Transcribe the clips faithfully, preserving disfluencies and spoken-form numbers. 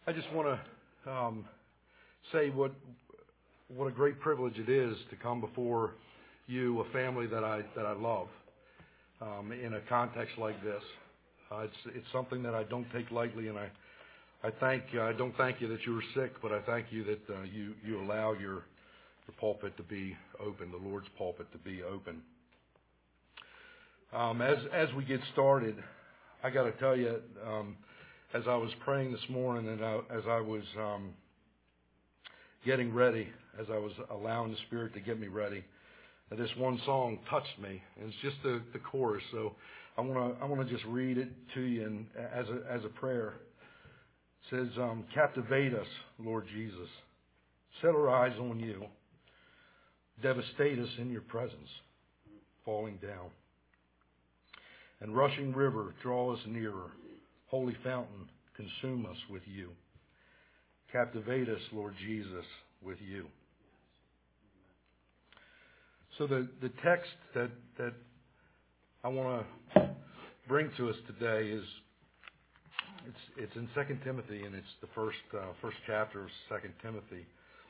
I just want to um, say what what a great privilege it is to come before you, a family that I that I love, um, in a context like this. Uh, it's it's something that I don't take lightly, and I I thank uh, I don't thank you that you were sick, but I thank you that uh, you you allow your your pulpit to be open, the Lord's pulpit to be open. Um, as as we get started, I got to tell you, um, as I was praying this morning, and I, as I was um, getting ready, as I was allowing the Spirit to get me ready, this one song touched me, and it's just the, the chorus. So I want to I want to just read it to you in, as a as a prayer. It says, um, "Captivate us, Lord Jesus. Set our eyes on you. Devastate us in your presence, falling down. And rushing river, draw us nearer. Holy fountain, consume us with you. Captivate us, Lord Jesus, with you." So the, the text that, that I want to bring to us today is it's it's in Second Timothy, and it's the first uh, first chapter of Second Timothy.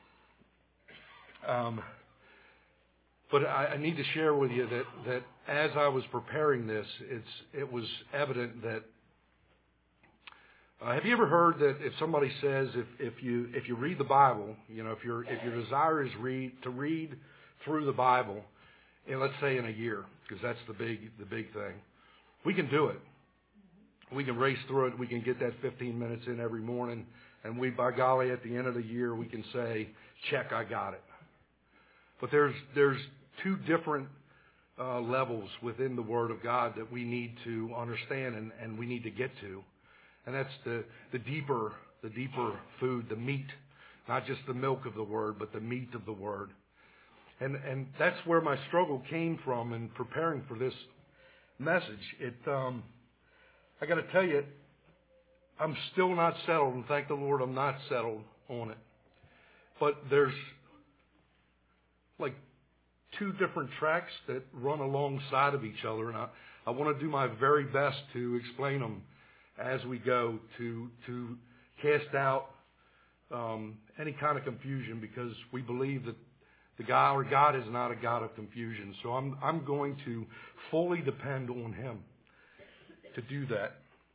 Um, but I, I need to share with you that, that as I was preparing this, it's it was evident that. Uh, have you ever heard that if somebody says if, if you if you read the Bible, you know, if your if your desire is read to read through the Bible, and let's say in a year, because that's the big the big thing, we can do it. We can race through it. We can get that fifteen minutes in every morning, and we, by golly, at the end of the year, we can say, "Check, I got it." But there's there's two different uh, levels within the Word of God that we need to understand and, and we need to get to. And that's the, the deeper, the deeper food, the meat, not just the milk of the Word, but the meat of the Word. And and that's where my struggle came from in preparing for this message. It, um, I got to tell you, I'm still not settled, and thank the Lord I'm not settled on it. But there's like two different tracks that run alongside of each other, and I, I want to do my very best to explain them as we go, to to cast out um, any kind of confusion, because we believe that the God, our God, is not a God of confusion. So I'm I'm going to fully depend on Him to do that.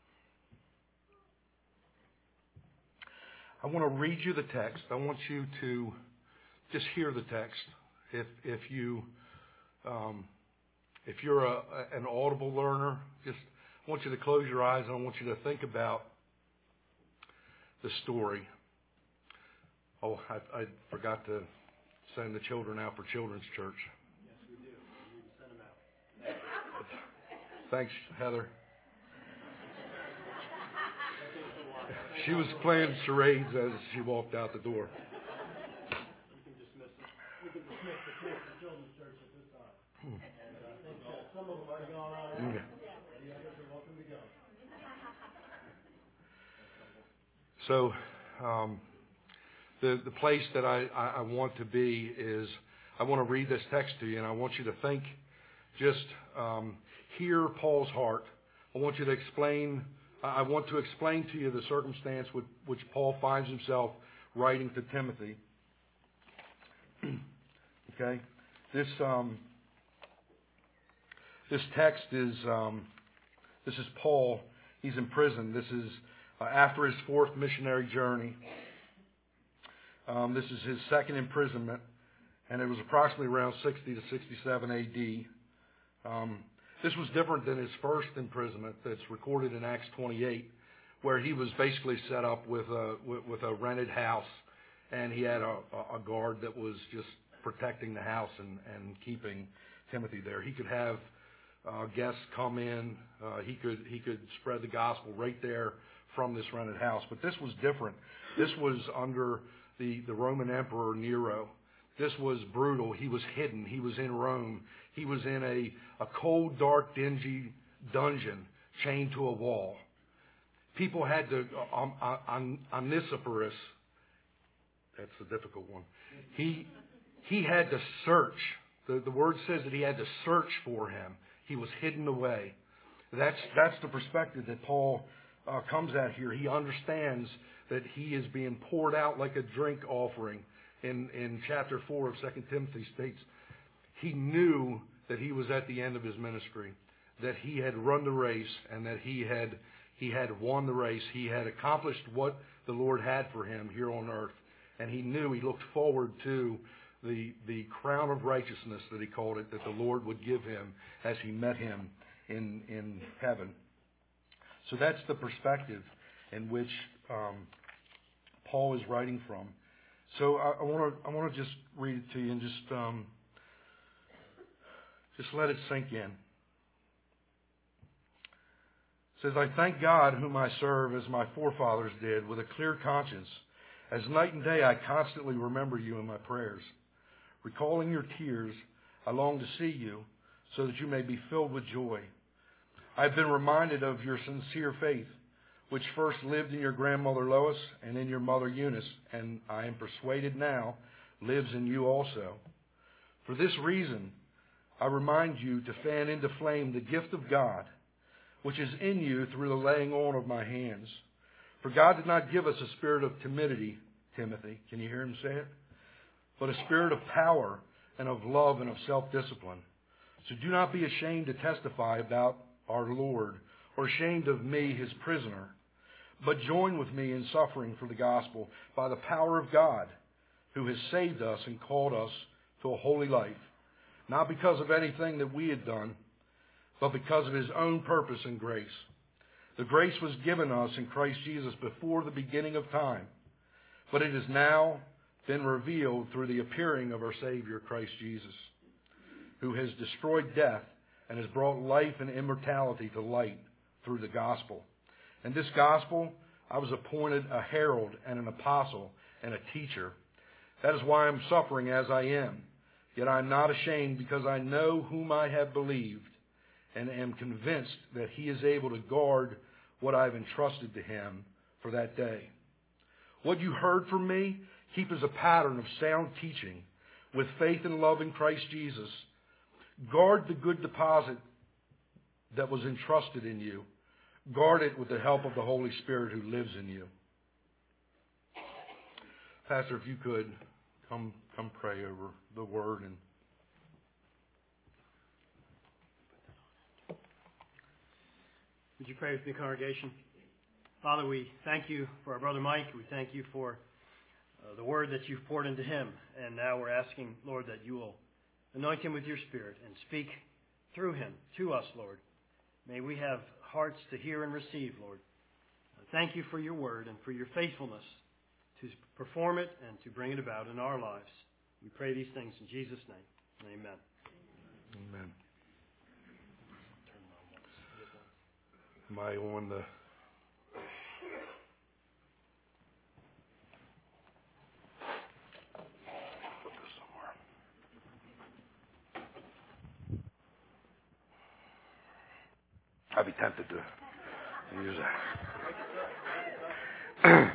I want to read you the text. I want you to just hear the text. If if you um, if you're a, an audible learner, just I want you to close your eyes, and I want you to think about the story. Oh, I, I forgot to send the children out for children's church. Yes, we do. We need to send them out. Thanks, Heather. She was playing charades as she walked out the door. You can dismiss them. We can dismiss the kids from children's church at this time. Hmm. And I think uh, some of them are gone already. Yeah. The others are welcome to go. So, um, the the place that I, I, I want to be is, I want to read this text to you, and I want you to think, just um, hear Paul's heart. I want you to explain, I want to explain to you the circumstance with which Paul finds himself writing to Timothy. Okay? This um, this text is, um, this is Paul. He's in prison. This is uh, after his fourth missionary journey. Um, this is his second imprisonment, and it was approximately around sixty to sixty-seven A D. Um, this was different than his first imprisonment that's recorded in Acts twenty-eight, where he was basically set up with a, with, with a rented house, and he had a, a guard that was just protecting the house and, and keeping Timothy there. He could have uh, guests come in. Uh, he could he could spread the gospel right there from this rented house. But this was different. This was under the, the Roman Emperor Nero. This was brutal. He was hidden. He was in Rome. He was in a, a cold, dark, dingy dungeon chained to a wall. People had to, um, um, Onesiphorus, that's the difficult one, he he had to search. The, the word says that he had to search for him. He was hidden away. That's that's the perspective that Paul uh, comes at here, he understands that he is being poured out like a drink offering. In, in chapter four of Second Timothy states, he knew that he was at the end of his ministry, that he had run the race, and that he had he had won the race. He had accomplished what the Lord had for him here on earth, and he knew, he looked forward to the the crown of righteousness that he called it, that the Lord would give him as he met him in in heaven. So that's the perspective in which um, Paul is writing from. So I want to I want to just read it to you and just um, just let it sink in. It says, I thank God whom I serve as my forefathers did, with a clear conscience. As night and day I constantly remember you in my prayers. Recalling your tears, I long to see you, so that you may be filled with joy. I have been reminded of your sincere faith, which first lived in your grandmother Lois and in your mother Eunice, and I am persuaded now lives in you also. For this reason, I remind you to fan into flame the gift of God, which is in you through the laying on of my hands. For God did not give us a spirit of timidity, Timothy. Can you hear him say it? But a spirit of power and of love and of self-discipline. So do not be ashamed to testify about our Lord, or ashamed of me, his prisoner, but join with me in suffering for the gospel by the power of God, who has saved us and called us to a holy life, not because of anything that we had done, but because of his own purpose and grace. The grace was given us in Christ Jesus before the beginning of time, but it has now been revealed through the appearing of our Savior, Christ Jesus, who has destroyed death and has brought life and immortality to light through the gospel. And this gospel, I was appointed a herald and an apostle and a teacher. That is why I'm suffering as I am. Yet I am not ashamed, because I know whom I have believed, and am convinced that he is able to guard what I have entrusted to him for that day. What you heard from me, keep as a pattern of sound teaching, with faith and love in Christ Jesus. Guard the good deposit that was entrusted in you. Guard it with the help of the Holy Spirit who lives in you. Pastor, if you could come come pray over the word. And would you pray with me, congregation? Father, we thank you for our brother Mike. We thank you for uh, the word that you've poured into him. And now we're asking, Lord, that you will anoint him with your Spirit and speak through him to us, Lord. May we have hearts to hear and receive, Lord. Thank you for your word and for your faithfulness to perform it and to bring it about in our lives. We pray these things in Jesus' name. Amen. Amen. Am I on the... I'd be tempted to use that.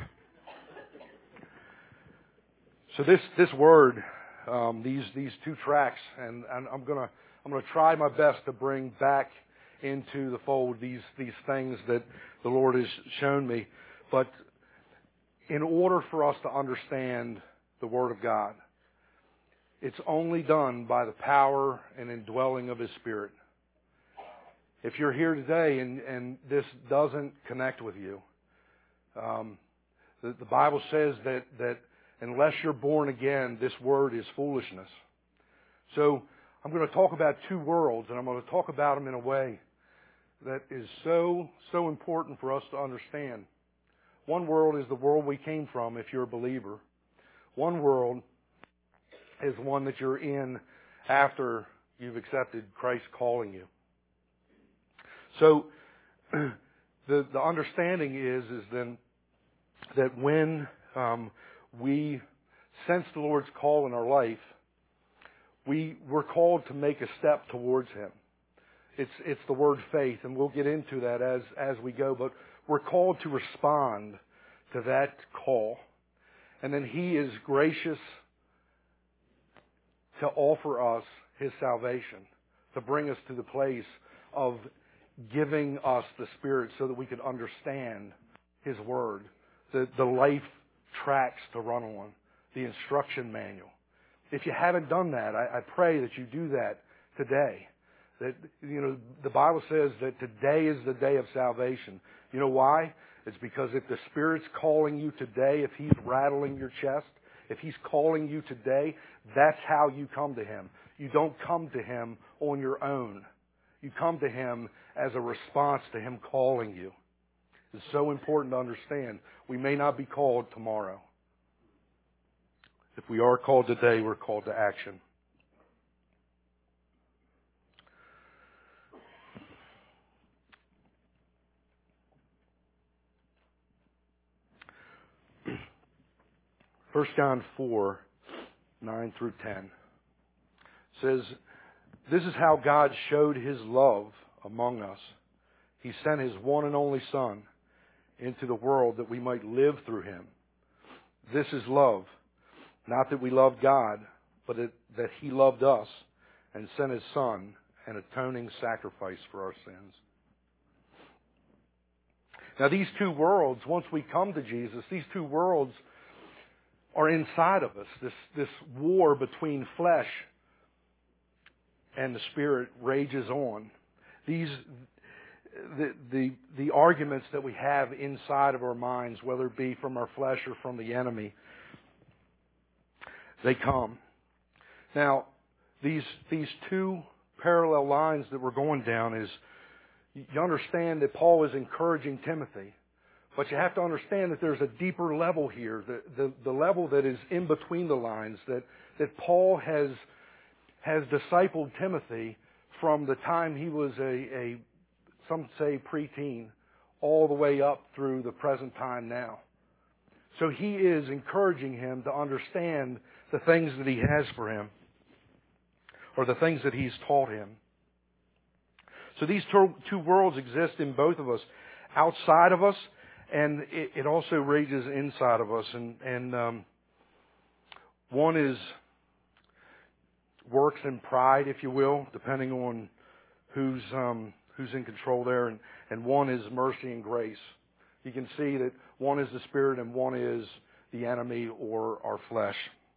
So this this word, um, these these two tracks, and, and I'm gonna I'm gonna try my best to bring back into the fold these these things that the Lord has shown me. But in order for us to understand the Word of God, it's only done by the power and indwelling of His Spirit. If you're here today and, and this doesn't connect with you, um, the, the Bible says that, that unless you're born again, this word is foolishness. So I'm going to talk about two worlds, and I'm going to talk about them in a way that is so, so important for us to understand. One world is the world we came from if you're a believer. One world is one that you're in after you've accepted Christ calling you. So the the understanding is is then that when um, we sense the Lord's call in our life, we we're called to make a step towards Him. It's it's the word faith, and we'll get into that as as we go. But we're called to respond to that call, and then He is gracious to offer us His salvation, to bring us to the place of giving us the Spirit so that we could understand His Word, the, the life tracks to run on, the instruction manual. If you haven't done that, I, I pray that you do that today. That, you know, the Bible says that today is the day of salvation. You know why? It's because if the Spirit's calling you today, if He's rattling your chest, if He's calling you today, that's how you come to Him. You don't come to Him on your own. You come to Him as a response to Him calling you. It's so important to understand. We may not be called tomorrow. If we are called today, we're called to action. First John four, nine through ten says, "This is how God showed His love among us. He sent His one and only Son into the world that we might live through Him. This is love, not that we loved God, but it, that He loved us and sent His Son, an atoning sacrifice for our sins." Now these two worlds, once we come to Jesus, these two worlds are inside of us. This, this war between flesh and the Spirit rages on. These, the, the, the arguments that we have inside of our minds, whether it be from our flesh or from the enemy, they come. Now, these, these two parallel lines that we're going down is, you understand that Paul is encouraging Timothy. But you have to understand that there's a deeper level here, the, the, the level that is in between the lines, that, that Paul has, has discipled Timothy from the time he was a, a, some say preteen, all the way up through the present time now. So he is encouraging him to understand the things that he has for him, or the things that he's taught him. So these two, two worlds exist in both of us, outside of us, and it, it also rages inside of us. And, and um, one is works and pride, if you will, depending on who's um, who's in control there. And, and one is mercy and grace. You can see that one is the Spirit and one is the enemy or our flesh.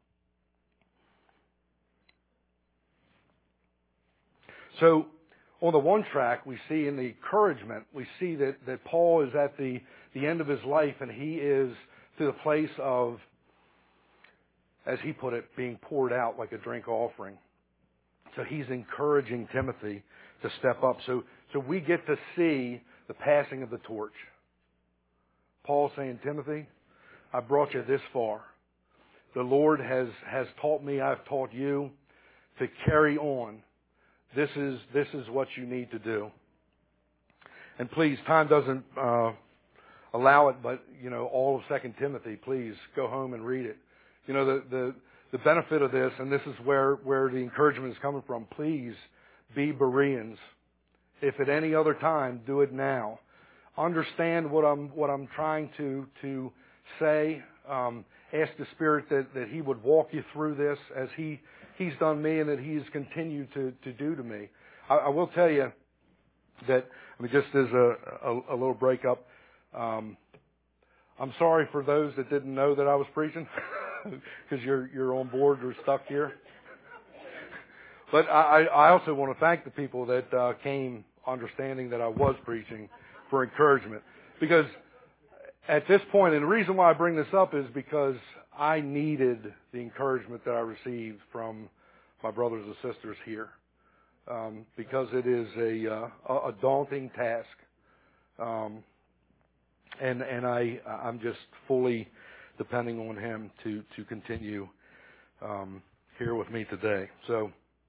So on the one track, we see in the encouragement, we see that, that Paul is at the, the end of his life, and he is to the place of, as he put it, being poured out like a drink offering. So he's encouraging Timothy to step up. So, so we get to see the passing of the torch. Paul saying, Timothy, I brought you this far. The Lord has, has taught me, I've taught you to carry on. This is this is what you need to do. And please, time doesn't uh, allow it, but you know, all of Second Timothy, please go home and read it. You know, the, the the benefit of this, and this is where where the encouragement is coming from. Please be Bereans. If at any other time, do it now. Understand what I'm what I'm trying to to say. Um, ask the Spirit that, that He would walk you through this as He He's done me and that He's continued to, to do to me. I, I will tell you that, I mean, just as a, a, a little breakup, um, I'm sorry for those that didn't know that I was preaching because you're you're on board or stuck here. But I, I also want to thank the people that uh, came understanding that I was preaching for encouragement. Because at this point, and the reason why I bring this up is because I needed the encouragement that I received from my brothers and sisters here, um, because it is a uh, a daunting task, um, and and I I'm just fully depending on Him to to continue um, here with me today. So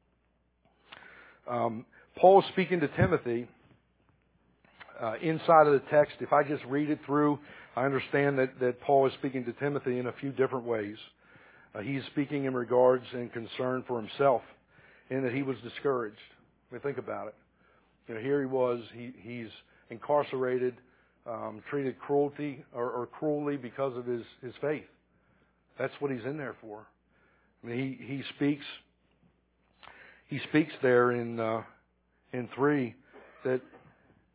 um, Paul is speaking to Timothy uh, inside of the text. If I just read it through, I understand that, that Paul is speaking to Timothy in a few different ways. Uh, he's speaking in regards and concern for himself, in that he was discouraged. I mean, think about it. You know, here he was, he, he's incarcerated, um, treated cruelty or, or cruelly because of his, his faith. That's what he's in there for. I mean, he, he speaks. He speaks there in uh, in three that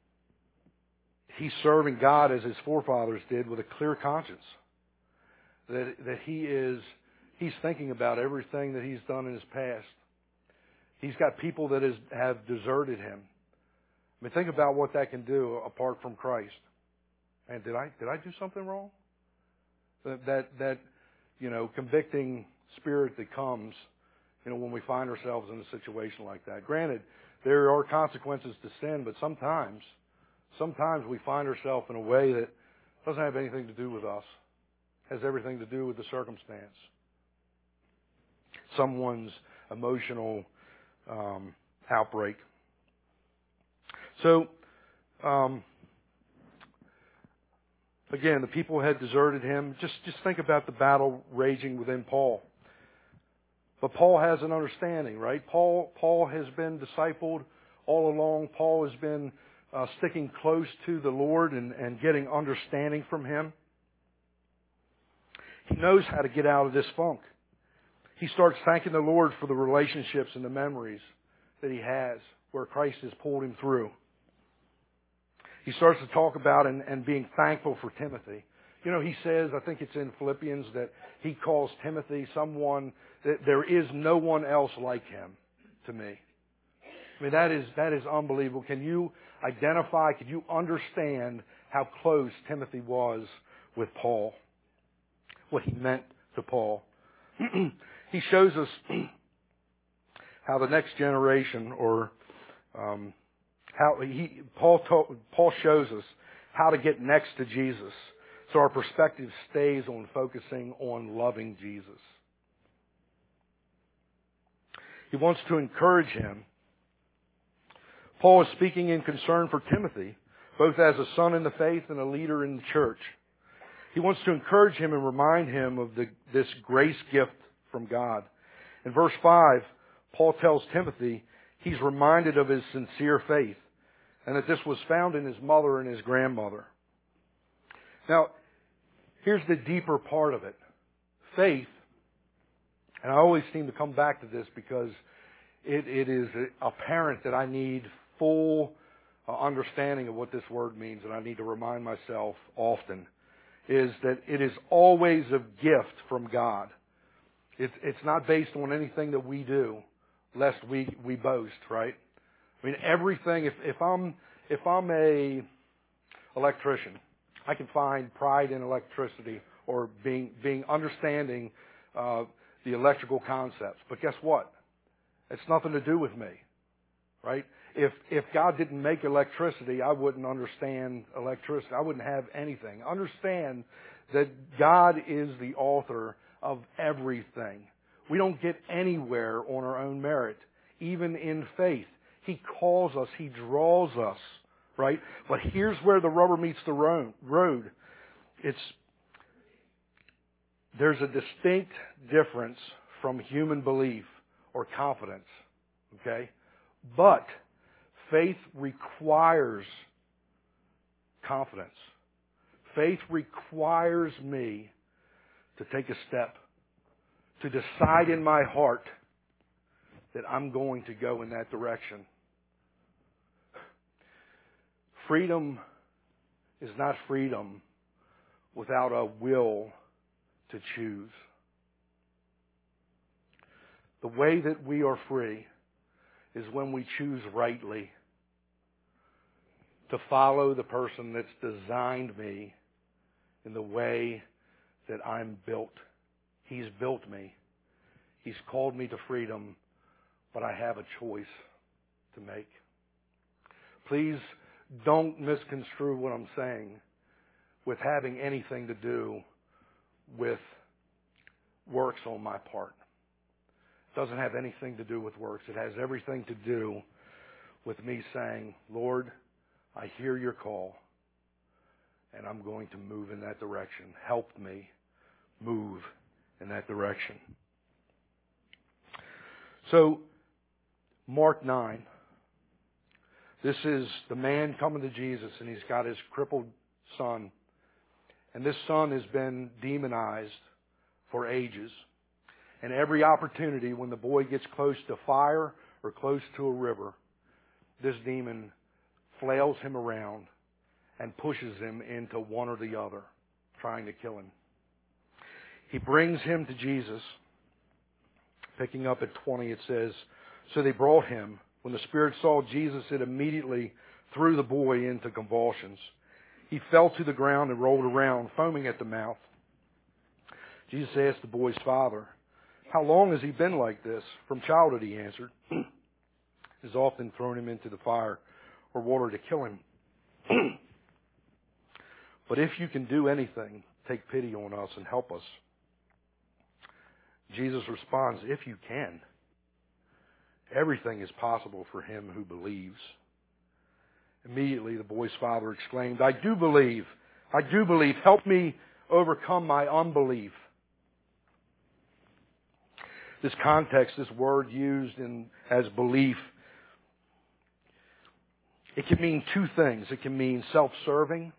he's serving God as his forefathers did with a clear conscience. That that he is he's thinking about everything that he's done in his past. He's got people that is, have deserted him. I mean, think about what that can do apart from Christ. And did I did I do something wrong? That that, that you know convicting spirit that comes, you know, when we find ourselves in a situation like that. Granted, there are consequences to sin, but sometimes, sometimes we find ourselves in a way that doesn't have anything to do with us. Has everything to do with the circumstance. Someone's emotional um, outbreak. So, um, again, the people had deserted him. Just, just think about the battle raging within Paul. But Paul has an understanding, right? Paul, Paul has been discipled all along. Paul has been uh, sticking close to the Lord and, and getting understanding from him. He knows how to get out of this funk. He starts thanking the Lord for the relationships and the memories that he has where Christ has pulled him through. He starts to talk about and, and being thankful for Timothy. You know, he says, I think it's in Philippians, that he calls Timothy someone that there is no one else like him to me. I mean, that is, that is unbelievable. Can you identify, can you understand how close Timothy was with Paul? What he meant to Paul. He shows us how the next generation, or um, how he Paul ta- Paul shows us how to get next to Jesus, so our perspective stays on focusing on loving Jesus. He wants to encourage him. Paul is speaking in concern for Timothy, both as a son in the faith and a leader in the church. He wants to encourage him and remind him of the, this grace gift from God. In verse five, Paul tells Timothy he's reminded of his sincere faith and that this was found in his mother and his grandmother. Now, here's the deeper part of it. Faith, and I always seem to come back to this because it, it is apparent that I need full uh, understanding of what this word means, and I need to remind myself often, is that it is always a gift from God. It's, it's not based on anything that we do, lest we, we boast, right? I mean, everything, if, if I'm, if I'm a electrician, I can find pride in electricity or being, being understanding, uh, the electrical concepts. But guess what? It's nothing to do with me, right? If, if God didn't make electricity, I wouldn't understand electricity. I wouldn't have anything. Understand that God is the author of everything. We don't get anywhere on our own merit, even in faith. He calls us. He draws us, right? But here's where the rubber meets the road. It's, there's a distinct difference from human belief or confidence, okay? But faith requires confidence. Faith requires me to take a step, to decide in my heart that I'm going to go in that direction. Freedom is not freedom without a will to choose. The way that we are free is when we choose rightly to follow the person that's designed me in the way that I'm built. He's built me. He's called me to freedom, but I have a choice to make. Please don't misconstrue what I'm saying with having anything to do with works on my part. It doesn't have anything to do with works. It has everything to do with me saying, Lord, I hear your call, and I'm going to move in that direction. Help me move in that direction. So, Mark nine. This is the man coming to Jesus, and he's got his crippled son. And this son has been demonized for ages. And every opportunity when the boy gets close to fire or close to a river, this demon flails him around and pushes him into one or the other, trying to kill him. He brings him to Jesus. Picking up at twenty, it says, so they brought him. When the spirit saw Jesus, it immediately threw the boy into convulsions. He fell to the ground and rolled around, foaming at the mouth. Jesus asked the boy's father, how long has he been like this? From childhood, he answered. Has often thrown him into the fire or water to kill him. But if you can do anything, take pity on us and help us. Jesus responds, if you can. Everything is possible for him who believes. Immediately the boy's father exclaimed, I do believe. I do believe. Help me overcome my unbelief. This context, this word used in as belief, it can mean two things. It can mean self-serving,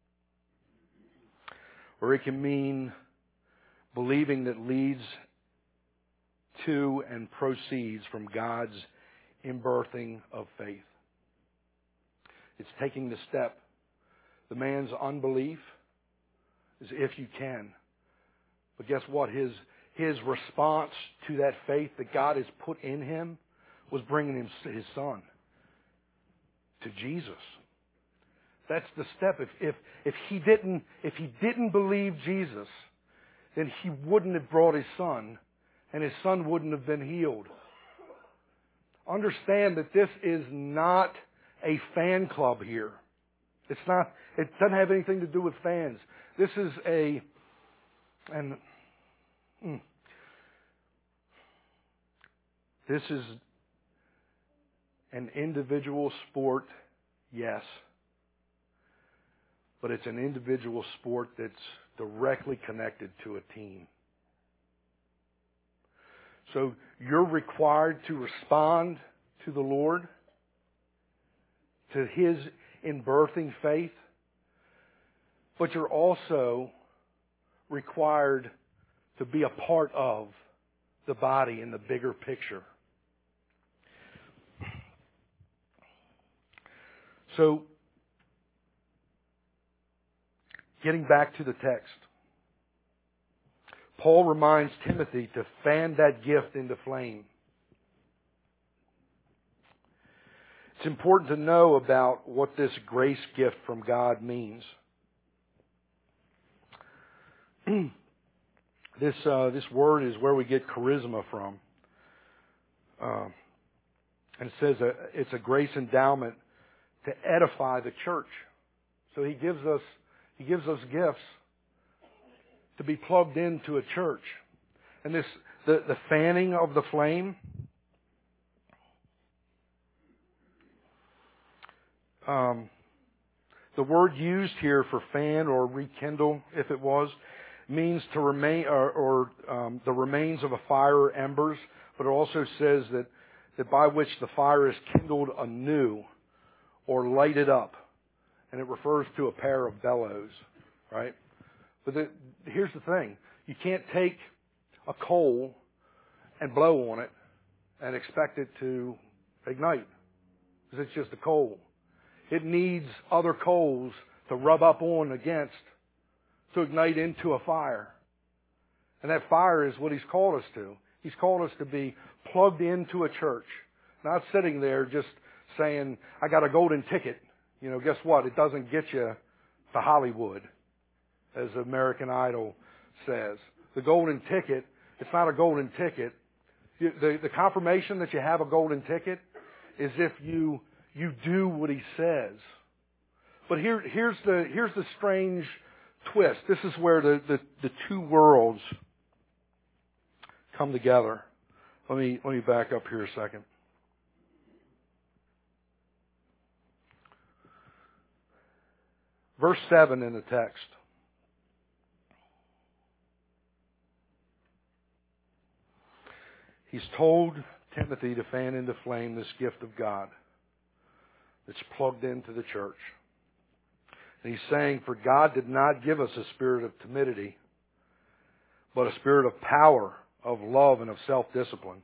or it can mean believing that leads to and proceeds from God's inbirthing of faith. It's taking the step. The man's unbelief is if you can. But guess what? His, his response to that faith that God has put in him was bringing him his son to Jesus. That's the step. If, if, if he didn't, if he didn't believe Jesus, then he wouldn't have brought his son, and his son wouldn't have been healed. Understand that this is not a fan club here. It's not, it doesn't have anything to do with fans. This is a, and mm, this is an individual sport, yes. But it's an individual sport that's directly connected to a team. So you're required to respond to the Lord, to His inbirthing faith, but you're also required to be a part of the body in the bigger picture. So, getting back to the text, Paul reminds Timothy to fan that gift into flame. It's important to know about what this grace gift from God means. This uh, this word is where we get charisma from. Uh, and it says uh, it's a grace endowment to edify the church. So he gives us he gives us gifts to be plugged into a church. And this the, the fanning of the flame, um, the word used here for fan or rekindle, if it was, means to remain or, or um, the remains of a fire or embers, but it also says that, that by which the fire is kindled anew or lighted up. And it refers to a pair of bellows, right? But the, here's the thing. You can't take a coal and blow on it and expect it to ignite, because it's just a coal. It needs other coals to rub up on against to ignite into a fire. And that fire is what He's called us to. He's called us to be plugged into a church, not sitting there just saying, I got a golden ticket. You know, guess what? It doesn't get you to Hollywood, as American Idol says. The golden ticket, it's not a golden ticket. The, the confirmation that you have a golden ticket is if you you do what He says. But here, here's the here's the strange twist. This is where the, the, the two worlds come together. Let me let me back up here a second. Verse seven in the text. He's told Timothy to fan into flame this gift of God that's plugged into the church. And he's saying, for God did not give us a spirit of timidity, but a spirit of power, of love, and of self-discipline.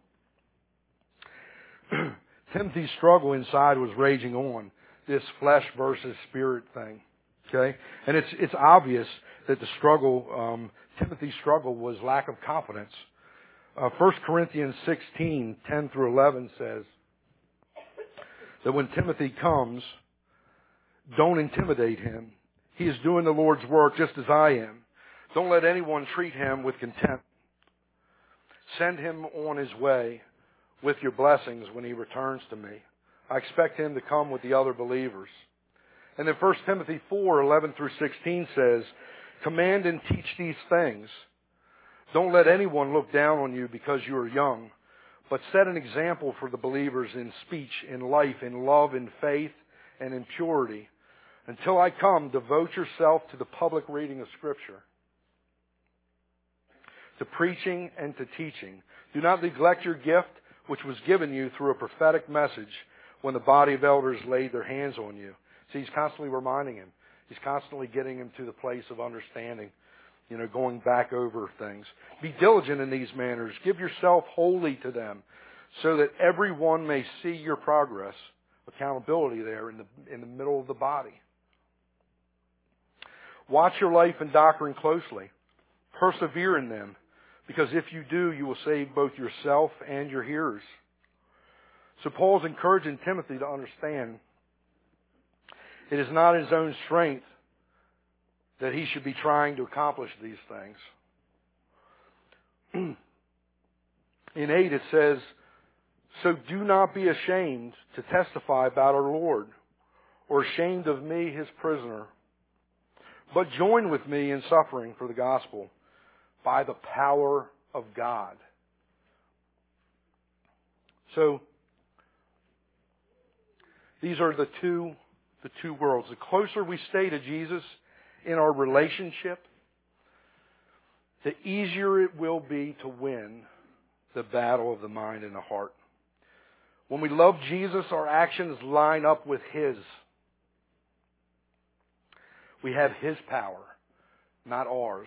Timothy's struggle inside was raging on, this flesh versus spirit thing. Okay? And it's it's obvious that the struggle, um, Timothy's struggle was lack of confidence. Uh, First Corinthians sixteen, ten through eleven says that when Timothy comes, don't intimidate him. He is doing the Lord's work just as I am. Don't let anyone treat him with contempt. Send him on his way with your blessings when he returns to me. I expect him to come with the other believers. And then First Timothy four, eleven through sixteen says, command and teach these things. Don't let anyone look down on you because you are young, but set an example for the believers in speech, in life, in love, in faith, and in purity. Until I come, devote yourself to the public reading of Scripture, to preaching and to teaching. Do not neglect your gift, which was given you through a prophetic message when the body of elders laid their hands on you. See, he's constantly reminding him. He's constantly getting him to the place of understanding, you know, going back over things. Be diligent in these manners. Give yourself wholly to them so that everyone may see your progress. Accountability there in the, in the middle of the body. Watch your life and doctrine closely. Persevere in them, because if you do, you will save both yourself and your hearers. So Paul's encouraging Timothy to understand it is not his own strength that he should be trying to accomplish these things. In eight it says, so do not be ashamed to testify about our Lord, or ashamed of me, his prisoner, but join with me in suffering for the gospel by the power of God. So, these are the two, the two worlds. The closer we stay to Jesus in our relationship, the easier it will be to win the battle of the mind and the heart. When we love Jesus, our actions line up with His. We have His power, not ours.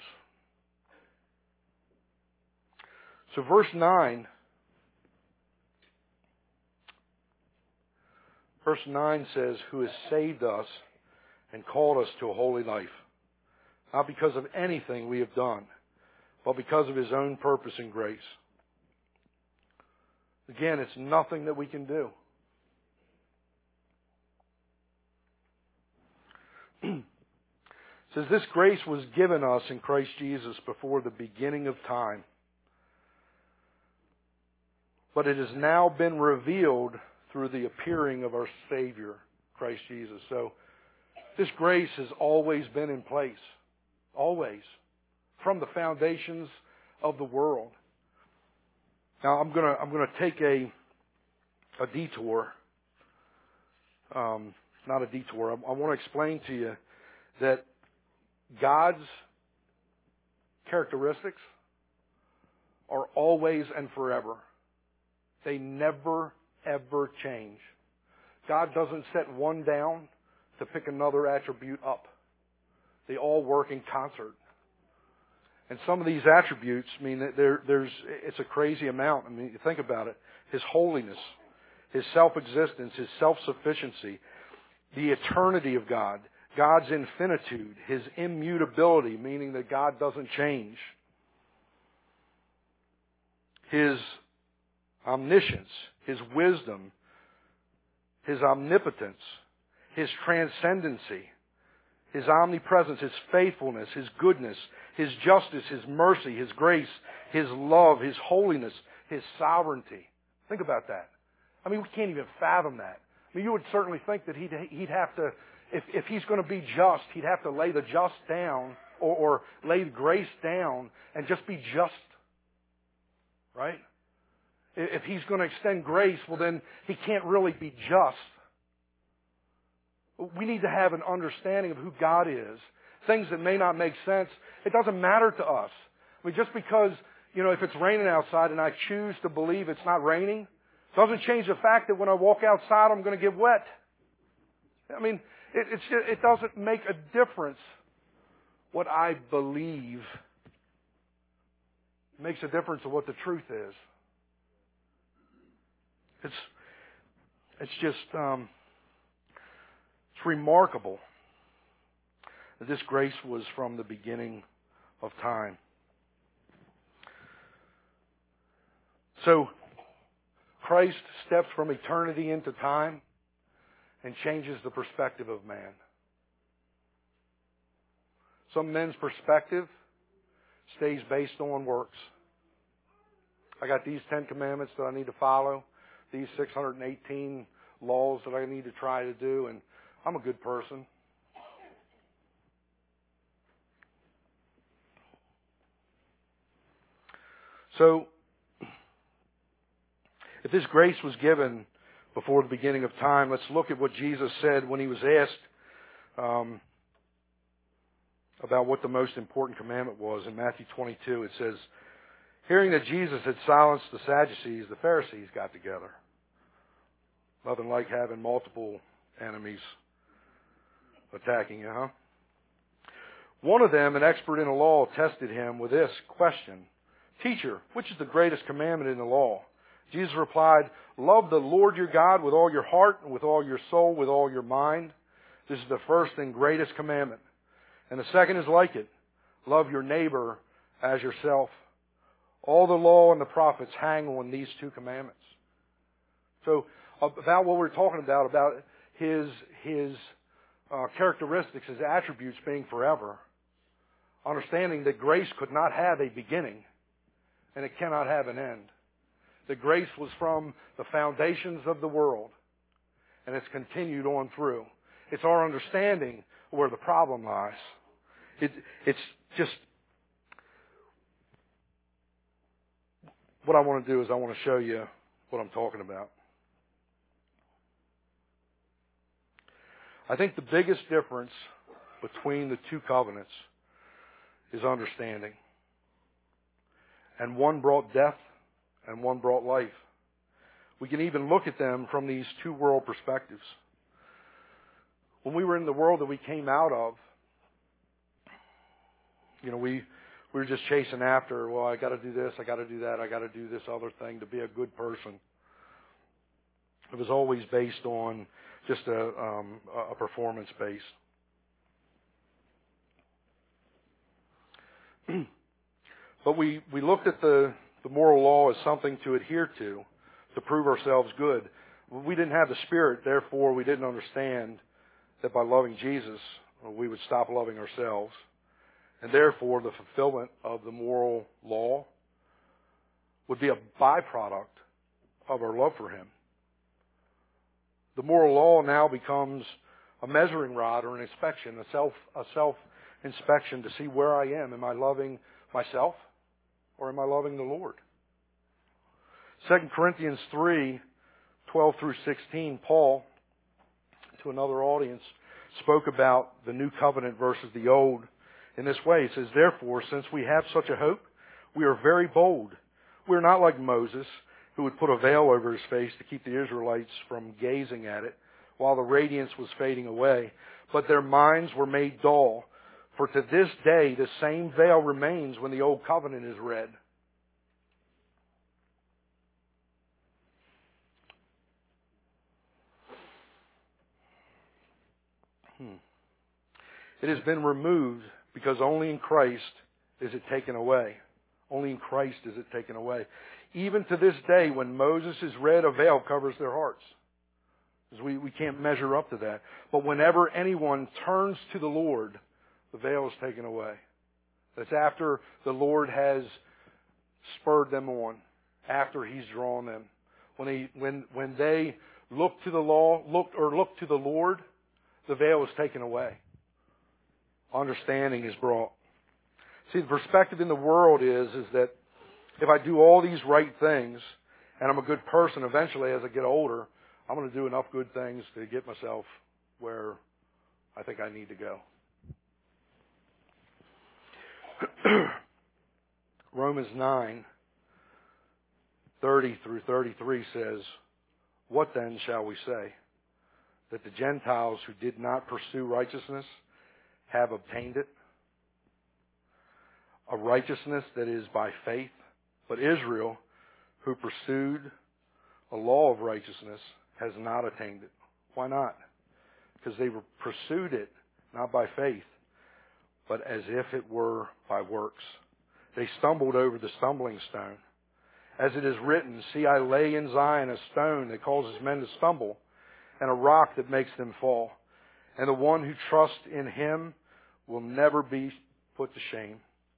So verse nine, verse nine says, who has saved us and called us to a holy life, not because of anything we have done, but because of His own purpose and grace. Again, it's nothing that we can do. It says this grace was given us in Christ Jesus before the beginning of time, but it has now been revealed through the appearing of our Savior, Christ Jesus. So this grace has always been in place. Always. From the foundations of the world. Now I'm gonna I'm gonna take a a detour. Um, not a detour. I, I want to explain to you that God's characteristics are always and forever. They never, ever change. God doesn't set one down to pick another attribute up. They all work in concert. And some of these attributes, I mean, there, there's, it's a crazy amount. I mean, you think about it. His holiness, His self-existence, His self-sufficiency, the eternity of God, God's infinitude, His immutability, meaning that God doesn't change, His omniscience, His wisdom, His omnipotence, His transcendency, His omnipresence, His faithfulness, His goodness, His justice, His mercy, His grace, His love, His holiness, His sovereignty. Think about that. I mean, we can't even fathom that. I mean, you would certainly think that he'd, he'd have to, if, if He's going to be just, He'd have to lay the just down or, or lay the grace down and just be just. Right? If He's going to extend grace, well then He can't really be just. We need to have an understanding of who God is. Things that may not make sense, it doesn't matter to us. I mean, just because, you know, if it's raining outside and I choose to believe it's not raining, doesn't change the fact that when I walk outside I'm going to get wet. I mean, it, it's just, it doesn't make a difference what I believe. It makes a difference of what the truth is. It's, it's just, um, it's remarkable that this grace was from the beginning of time. So, Christ steps from eternity into time and changes the perspective of man. Some men's perspective stays based on works. I got these Ten Commandments that I need to follow, these six hundred eighteen laws that I need to try to do, and I'm a good person. So, if this grace was given before the beginning of time, let's look at what Jesus said when he was asked um, about what the most important commandment was. In Matthew twenty-two, it says, hearing that Jesus had silenced the Sadducees, the Pharisees got together. Nothing like having multiple enemies attacking you, huh? One of them, an expert in the law, tested him with this question, Teacher, which is the greatest commandment in the law? Jesus replied, love the Lord your God with all your heart and with all your soul, with all your mind. This is the first and greatest commandment. And the second is like it. Love your neighbor as yourself. All the law and the prophets hang on these two commandments. So about what we're talking about, about his, his uh, characteristics, his attributes being forever, understanding that grace could not have a beginning and it cannot have an end. The grace was from the foundations of the world, and it's continued on through. It's our understanding where the problem lies. It, it's just, what I want to do is I want to show you what I'm talking about. I think the biggest difference between the two covenants is understanding. And one brought death, and one brought life. We can even look at them from these two world perspectives. When we were in the world that we came out of, you know, we, we were just chasing after, well, I got to do this, I got to do that, I got to do this other thing to be a good person. It was always based on just a, um, a performance base. But we, we looked at the, the moral law as something to adhere to, to prove ourselves good. We didn't have the Spirit, therefore we didn't understand that by loving Jesus, we would stop loving ourselves. And therefore the fulfillment of the moral law would be a byproduct of our love for Him. The moral law now becomes a measuring rod or an inspection, a self, a self-inspection to see where I am. Am I loving myself? Or am I loving the Lord? Second Corinthians three, twelve through sixteen, Paul, to another audience, spoke about the new covenant versus the old in this way. He says, therefore, since we have such a hope, we are very bold. We are not like Moses, who would put a veil over his face to keep the Israelites from gazing at it while the radiance was fading away. But their minds were made dull. For to this day, the same veil remains when the old covenant is read. Hmm. It has been removed because only in Christ is it taken away. Only in Christ is it taken away. Even to this day, when Moses is read, a veil covers their hearts. Because we, we can't measure up to that. But whenever anyone turns to the Lord, the veil is taken away. That's after the Lord has spurred them on, after He's drawn them. When he, when, when they look to the law, look or look to the Lord, the veil is taken away. Understanding is brought. See, the perspective in the world is, is that if I do all these right things and I'm a good person, eventually as I get older, I'm going to do enough good things to get myself where I think I need to go. Romans nine, thirty through thirty-three says, what then shall we say? That the Gentiles who did not pursue righteousness have obtained it? A righteousness that is by faith. But Israel, who pursued a law of righteousness, has not attained it. Why not? Because they pursued it not by faith. but as if it were by works. They stumbled over the stumbling stone. As it is written, see, I lay in Zion a stone that causes men to stumble, and a rock that makes them fall. And the one who trusts in him will never be put to shame.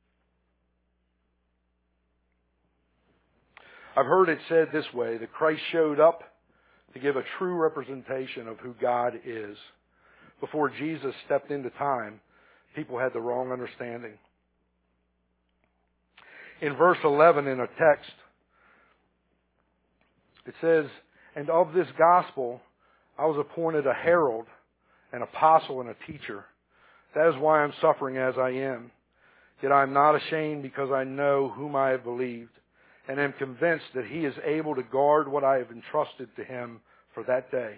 I've heard it said this way, that Christ showed up to give a true representation of who God is. Before Jesus stepped into time, people had the wrong understanding. In verse eleven in a text, it says, and of this gospel I was appointed a herald, an apostle, and a teacher. That is why I'm suffering as I am. Yet I am not ashamed, because I know whom I have believed, and am convinced that he is able to guard what I have entrusted to him for that day.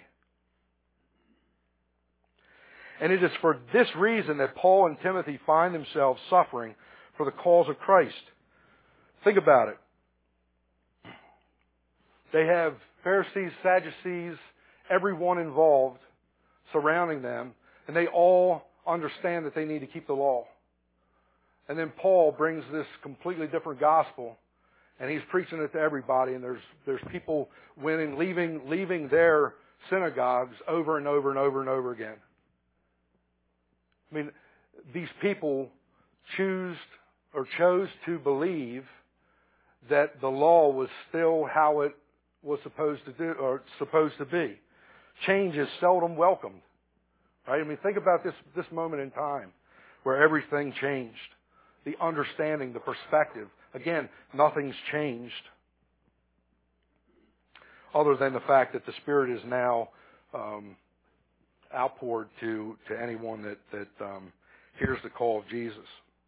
And it is for this reason that Paul and Timothy find themselves suffering for the cause of Christ. Think about it. They have Pharisees, Sadducees, everyone involved surrounding them, and they all understand that they need to keep the law. And then Paul brings this completely different gospel, and he's preaching it to everybody, and there's there's people winning, leaving leaving their synagogues over and over and over and over again. I mean, these people choose or chose to believe that the law was still how it was supposed to do or supposed to be. Change is seldom welcomed. Right? I mean, think about this this moment in time where everything changed. The understanding, the perspective. Again, nothing's changed other than the fact that the Spirit is now um, outpoured to, to anyone that, that um, hears the call of Jesus.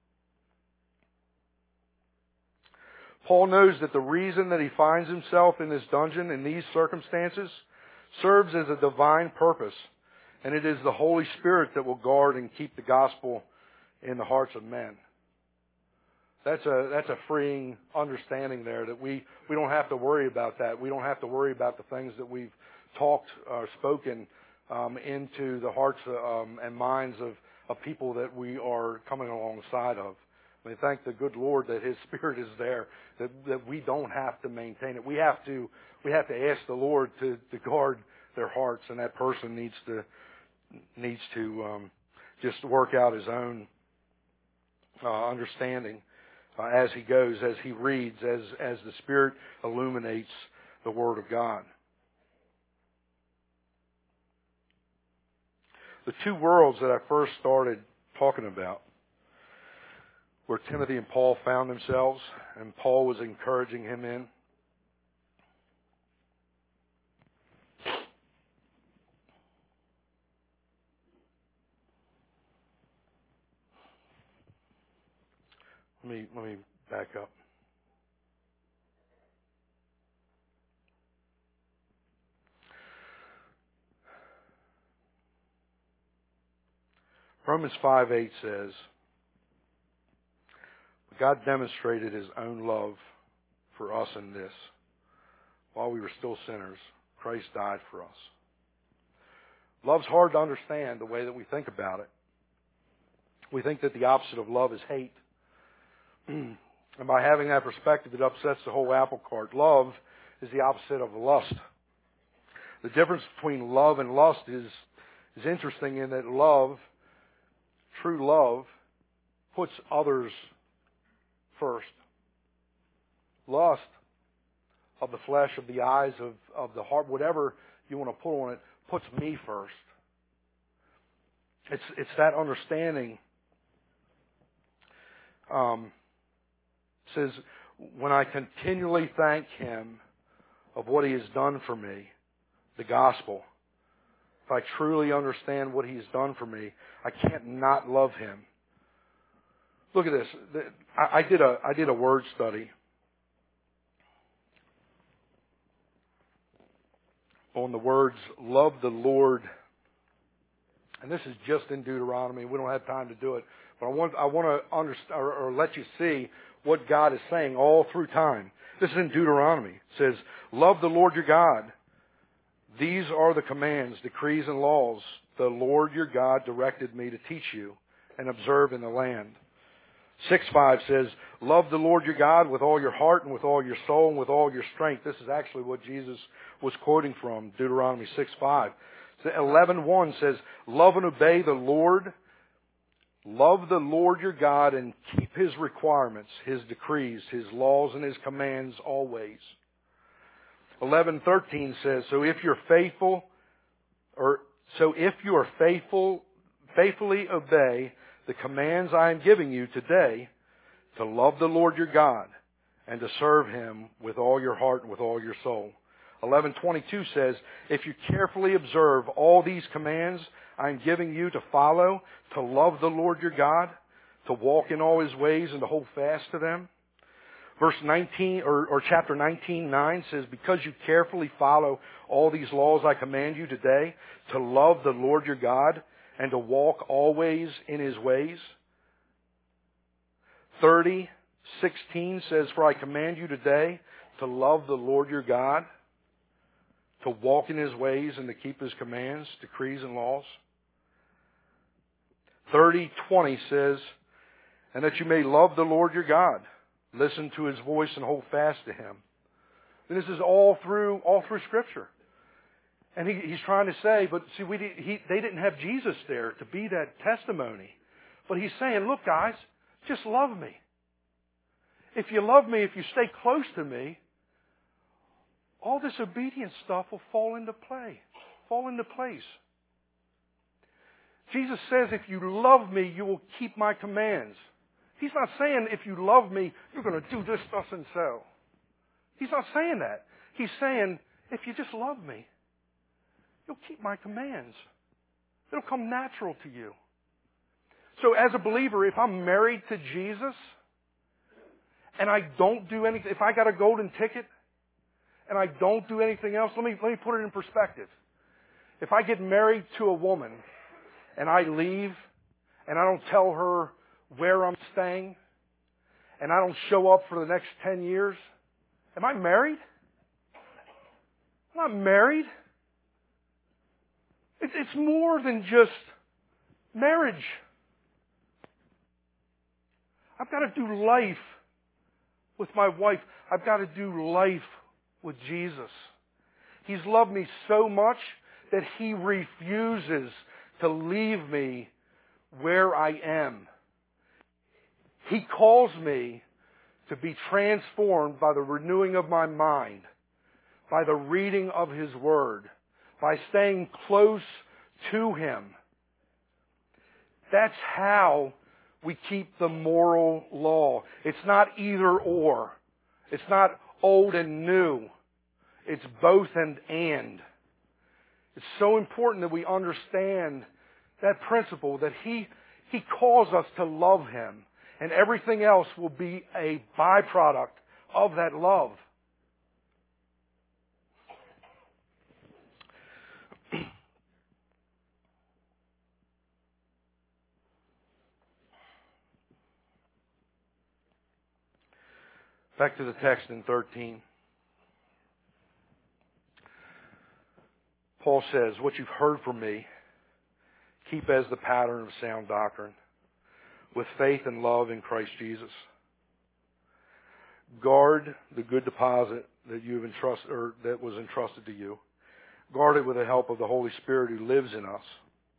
Paul knows that the reason that he finds himself in this dungeon in these circumstances serves as a divine purpose, and it is the Holy Spirit that will guard and keep the gospel in the hearts of men. That's a that's a freeing understanding there, that we, we don't have to worry about that. We don't have to worry about the things that we've talked or spoken um, into the hearts um, and minds of, of people that we are coming alongside of. I mean, thank the good Lord that His Spirit is there, that, that we don't have to maintain it. We have to we have to ask the Lord to, to guard their hearts, and that person needs to needs to um, just work out his own uh, understanding uh, as he goes, as he reads, as as the Spirit illuminates the Word of God. The two worlds that I first started talking about, where Timothy and Paul found themselves, and Paul was encouraging him in. Let me let me back up. Romans five eight says, God demonstrated His own love for us in this. While we were still sinners, Christ died for us. Love's hard to understand the way that we think about it. We think that the opposite of love is hate. And by having that perspective, it upsets the whole apple cart. Love is the opposite of lust. The difference between love and lust is, is interesting in that love, true love, puts others first. Lust of the flesh, of the eyes, of, of the heart, whatever you want to put on it, puts me first. It's it's that understanding. Um, says, when I continually thank Him of what He has done for me, the gospel, if I truly understand what He has done for me, I can't not love Him. Look at this. I did a I did a word study on the words "love the Lord," and this is just in Deuteronomy. We don't have time to do it, but I want I want to understand or, or let you see what God is saying all through time. This is in Deuteronomy. It says, "Love the Lord your God. These are the commands, decrees, and laws the Lord your God directed me to teach you, and observe in the land. six five says, love the Lord your God with all your heart and with all your soul and with all your strength. This is actually what Jesus was quoting from, Deuteronomy six five. So eleven one says, love and obey the Lord. Love the Lord your God and keep His requirements, His decrees, His laws, and His commands always. eleven thirteen says, so if you're faithful, or so if you are faithful, faithfully obey the commands I am giving you today, to love the Lord your God and to serve Him with all your heart and with all your soul. eleven twenty-two says, if you carefully observe all these commands I am giving you to follow, to love the Lord your God, to walk in all His ways and to hold fast to them. Verse nineteen, or, or chapter nineteen, nine says, because you carefully follow all these laws I command you today, to love the Lord your God and to walk always in His ways. thirty, sixteen says, for I command you today to love the Lord your God, to walk in His ways and to keep His commands, decrees, and laws. thirty, twenty says, and that you may love the Lord your God, listen to His voice and hold fast to Him. And this is all through, all through Scripture. And he, he's trying to say, but see, we, he, they didn't have Jesus there to be that testimony. But he's saying, look guys, just love me. If you love me, if you stay close to me, all this obedience stuff will fall into play, fall into place. Jesus says, if you love me, you will keep my commands. He's not saying, if you love me, you're going to do this, thus, and so. He's not saying that. He's saying, if you just love me, you'll keep my commands. It'll come natural to you. So as a believer, if I'm married to Jesus, and I don't do anything, if I got a golden ticket, and I don't do anything else, let me, let me put it in perspective. If I get married to a woman, and I leave, and I don't tell her where I'm staying, and I don't show up for the next ten years, am I married? I'm not married. It's, it's more than just marriage. I've got to do life with my wife. I've got to do life with Jesus. He's loved me so much that He refuses to leave me where I am. He calls me to be transformed by the renewing of my mind, by the reading of His Word, by staying close to Him. That's how we keep the moral law. It's not either or. It's not old and new. It's both and and. It's so important that we understand that principle, that He, He calls us to love Him. And everything else will be a byproduct of that love. Back to the text in thirteen. Paul says, what you've heard from me, keep as the pattern of sound doctrine, with faith and love in Christ Jesus. Guard the good deposit that you've entrusted, or that was entrusted to you. Guard it with the help of the Holy Spirit who lives in us.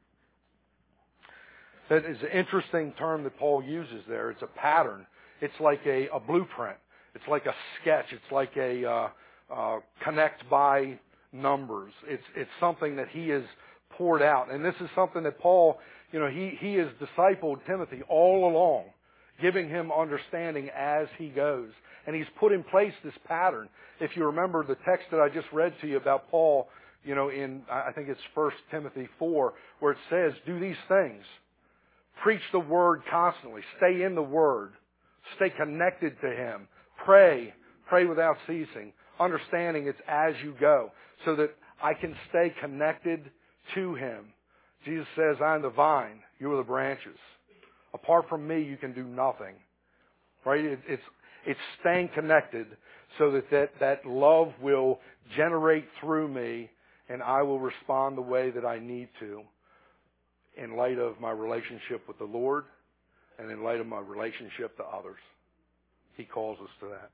That is an interesting term that Paul uses there. It's a pattern. It's like a, a blueprint. It's like a sketch. It's like a uh, uh, connect by numbers. It's it's something that he has poured out, and this is something that Paul, you know, he he has discipled Timothy all along, giving him understanding as he goes, and he's put in place this pattern. If you remember the text that I just read to you about Paul, you know, in I think it's First Timothy four, where it says, "Do these things, preach the word constantly, stay in the word, stay connected to Him." Pray, pray without ceasing, understanding it's as you go, so that I can stay connected to Him. Jesus says, I am the vine, you are the branches. Apart from me, you can do nothing. Right? It, it's it's staying connected so that, that that love will generate through me, and I will respond the way that I need to in light of my relationship with the Lord and in light of my relationship to others. He calls us to that.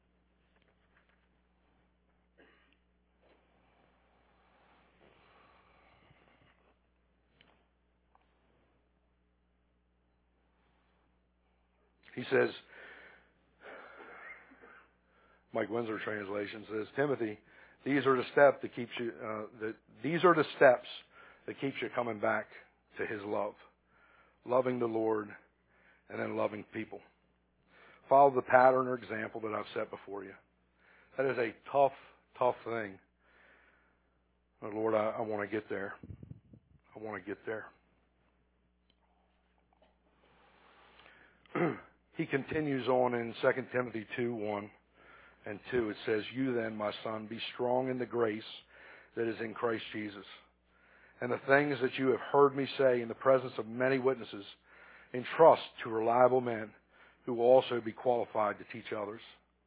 He says, Mike Windsor translation says, Timothy, these are the steps that keeps you. Uh, that these are the steps that keeps you coming back to His love, loving the Lord, and then loving people. Follow the pattern or example that I've set before you. That is a tough, tough thing. But Lord, I, I want to get there. I want to get there. He continues on in Second Timothy two, one and two. It says, you then, my son, be strong in the grace that is in Christ Jesus. And the things that you have heard me say in the presence of many witnesses, entrust to reliable men who will also be qualified to teach others.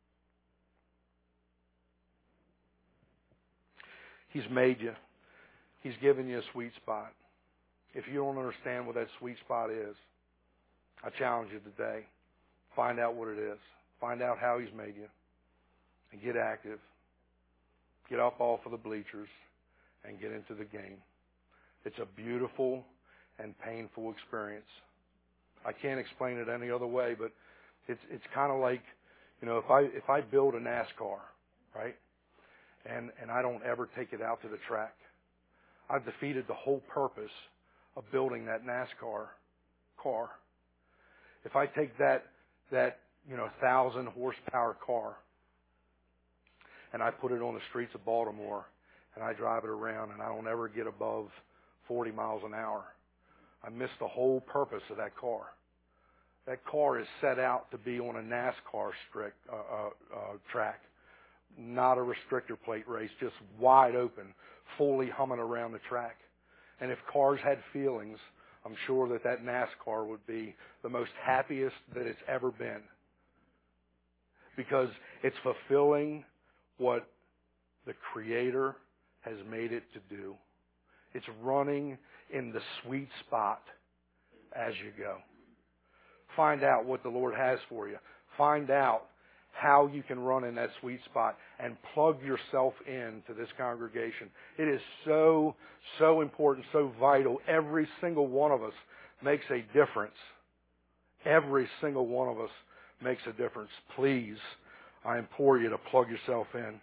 He's made you. He's given you a sweet spot. If you don't understand what that sweet spot is, I challenge you today. Find out what it is. Find out how He's made you. And get active. Get up off of the bleachers and get into the game. It's a beautiful and painful experience. I can't explain it any other way, but it's it's kind of like, you know, if I if I build a NASCAR, right, and and I don't ever take it out to the track, I've defeated the whole purpose of building that NASCAR car. If I take that that you know thousand horsepower car and I put it on the streets of Baltimore and I drive it around and I don't ever get above forty miles an hour, I miss the whole purpose of that car. That car is set out to be on a NASCAR strict, uh, uh, uh, track, not a restrictor plate race, just wide open, fully humming around the track. And if cars had feelings, I'm sure that that NASCAR would be the most happiest that it's ever been, because it's fulfilling what the Creator has made it to do. It's running in the sweet spot as you go. Find out what the Lord has for you. Find out how you can run in that sweet spot and plug yourself in to this congregation. It is so, so important, so vital. Every single one of us makes a difference. Every single one of us makes a difference. Please, I implore you to plug yourself in.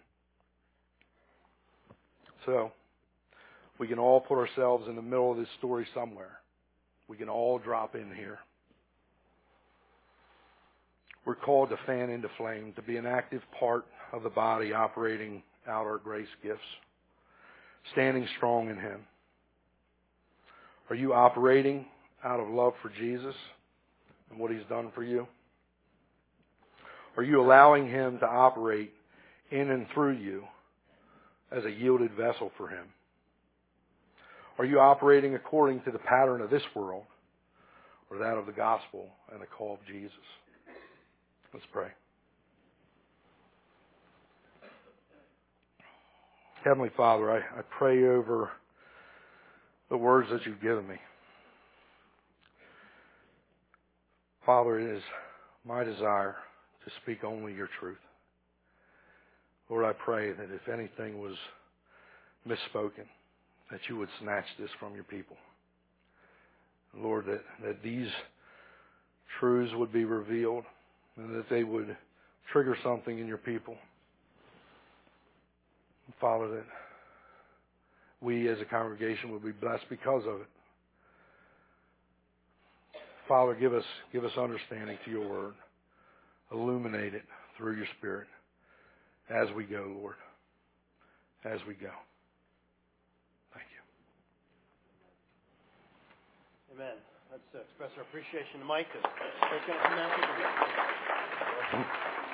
So, we can all put ourselves in the middle of this story somewhere. We can all drop in here. We're called to fan into flame, to be an active part of the body operating out our grace gifts, standing strong in Him. Are you operating out of love for Jesus and what He's done for you? Are you allowing Him to operate in and through you as a yielded vessel for Him? Are you operating according to the pattern of this world or that of the gospel and the call of Jesus? Let's pray. Heavenly Father, I, I pray over the words that You've given me. Father, it is my desire to speak only Your truth. Lord, I pray that if anything was misspoken, that You would snatch this from Your people. Lord, that, that these truths would be revealed and that they would trigger something in Your people. Father, that we as a congregation would be blessed because of it. Father, give us give us understanding to Your word. Illuminate it through Your Spirit as we go, Lord. As we go. Thank You. Amen. Let's uh, express our appreciation to Mike. That's, that's